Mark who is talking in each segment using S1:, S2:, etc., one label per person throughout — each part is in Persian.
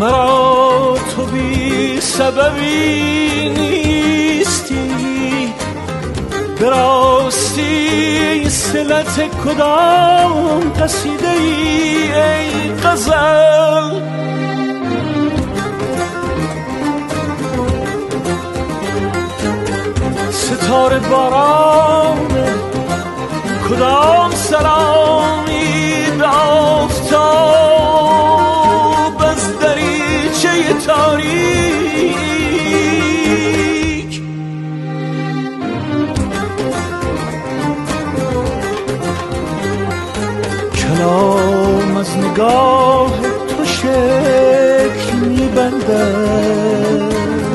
S1: مرا تو بی سببی نیستی، به راستی صلت کدام قصیده ای غزل؟ ستاره باران کدام سلامی به آفتاب از دریچه تاریک؟ کلام از نگاه تو شکل می‌بندد.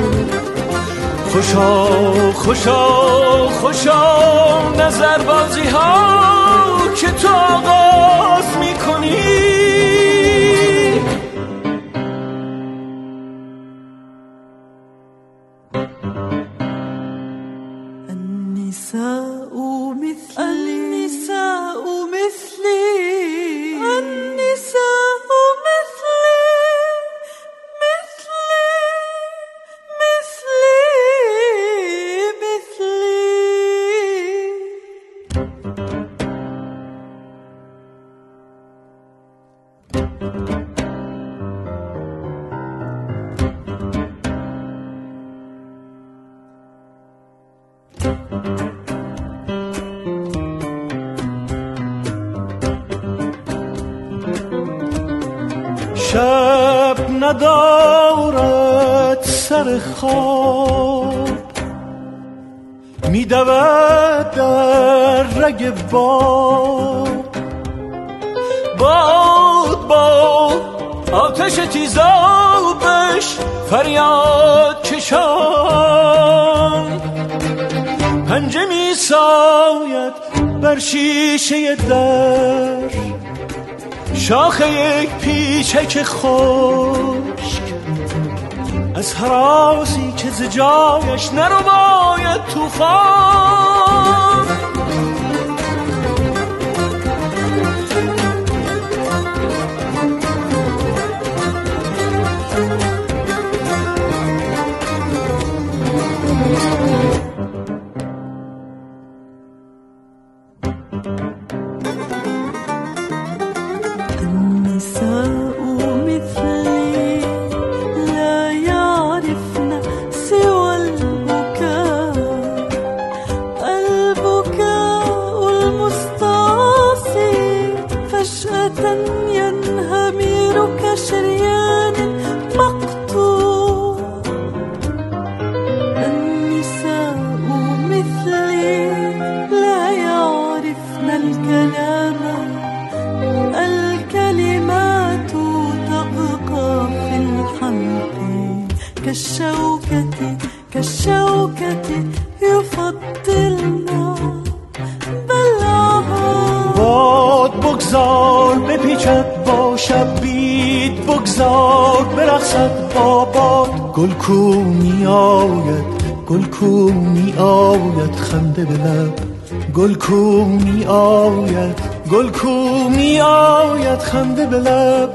S1: خوشا خوشا خوشا نظربازی ها که تو آغاز میکنی.
S2: النساء مثلي، النساء مثلي، النساء مثلي،
S1: شب ندارد سر خواب، میدود در رگ باد. باد باد آتش تیزابش فریاد کشان، پنجه می ساید بر شیشه در، شاخ یک پیچک خشک از هرازی که ز جایش نرباید طوفان.
S2: كالشوكة يفضلنا بلعها.
S1: باد بگذار بپیچد با شب، بید بگذار برقصد با باد. گل کو می آید، گل کو می آید خنده به لب. گل کو می آید، گل کو می آید خنده به لب.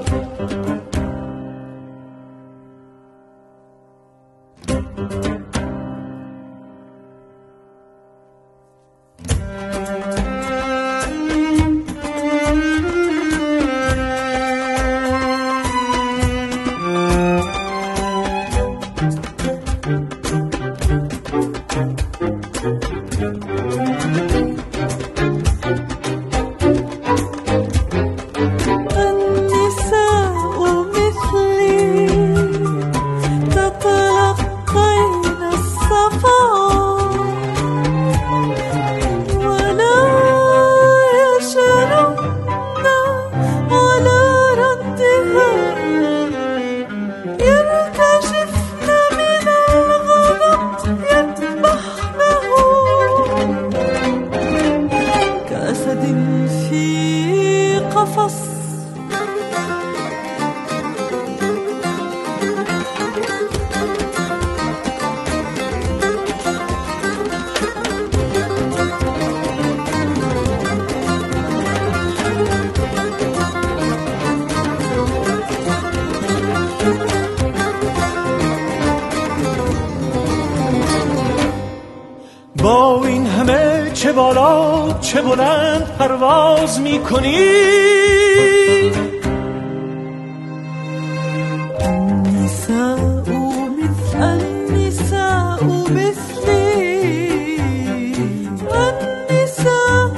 S1: با این همه چه بالا چه بلند پرواز میکنی.
S2: النساء مثل النساء مثلي، النساء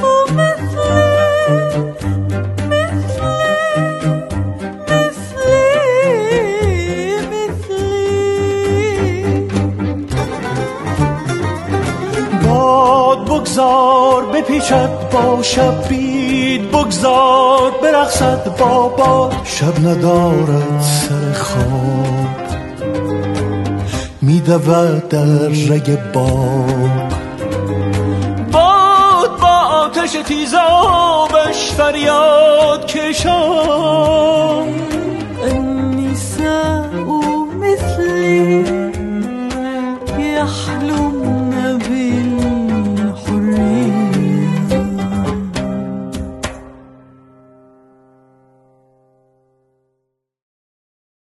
S1: بگذار بپیچد با شب، بید بگذار برقصد با باد. شب ندارد سر خواب، میدود در رگ باد. باد با آتش تیزابش فریاد کشان،